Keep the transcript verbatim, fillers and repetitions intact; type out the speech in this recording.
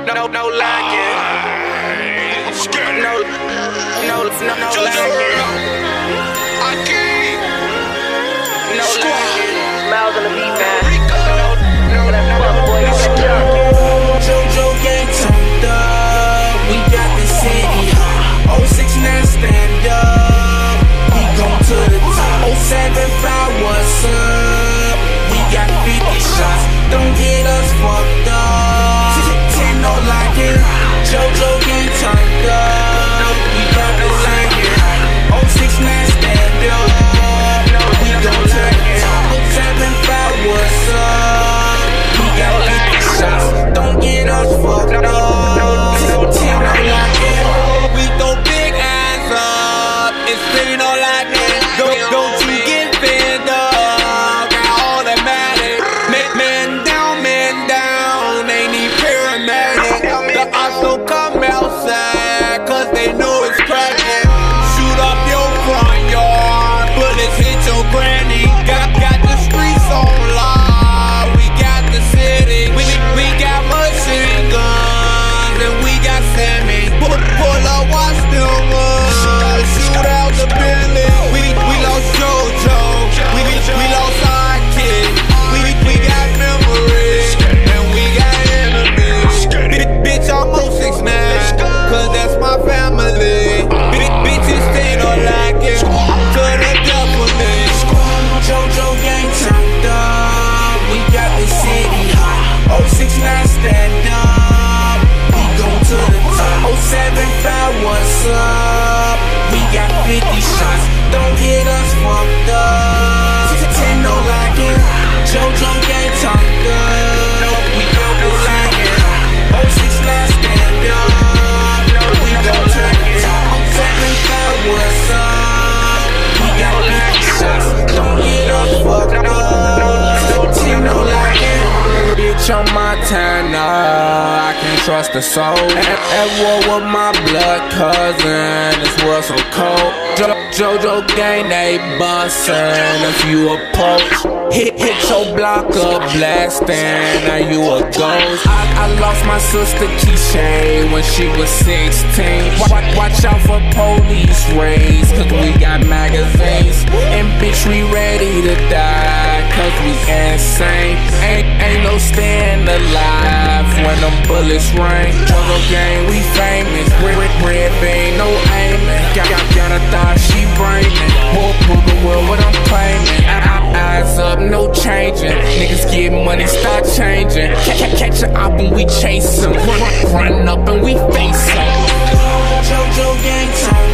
no, no lacking. No, no, no, no lacking. No lacking. Smiles on the beat, man. No, no, no, no, boy, you got jump. JoJo gang turned up. We got the city hot. oh six nine stand up. We gon' to the top. oh seven five, what's up? We got fifty shots. Don't get us fucked up. ten no like it. JoJo gang turned up. We got the city hot. oh six nine stand up. We gon' to the top. oh seven five, what's up? We got fifty shots. Don't get us fucked up. ten no like it. We throw big ass up. It's ten no like it. Don't, don't you get fed up. Got automatic. Man, man down, man down. They need paramedic. The also come outside, cause they know it's cracking. Shoot up your front yard. Bullets hit your granny. Got, got the streets on lock. We got the city. We, we got machine guns. And we got Sammy. Pull, pull up, watch them run. Shoot out the building. We, we lost JoJo. We, we, we lost our kid. We, we got memories. And we got enemies. Bitch, bitch, I'm oh six nine. Cause that's my family. Bitch, bitches stay no like it. To the death for me. JoJo gang turned up. We got the city hot. oh six nine stand up. We gon' to the top. oh seven five, what's up? We got fifty shots. Don't get us fucked up. ten no like it. JoJo gang turned up. We got the city hot. oh six nine stand up. We gon' to the top. oh seven five, what's up? We got fifty shots. Don't get us fucked up. ten no like it. Bitch, on Montana, I can't trust a soul. At, at war with my blood cousin, this world so cold. Jo JoJo gang, they bustin'. If you approach, hit, hit your block up blasting. Now you a ghost. I, I lost my sister Keisha when she was sixteen. Watch, watch out for police raids, cause we got magazines. And bitch, we ready to die, cause we insane. Ain't, ain't no staying alive when them bullets rain. JoJo gang, we famous. Red, red, red bean, no aiming. Got, got, got a thought, she brainin'. Move, move the world, what I'm claiming. Eyes up, no changing. Niggas get money, start changing. Catch, catch a op and we chase 'em. Run, run up and we face 'em. JoJo gang turn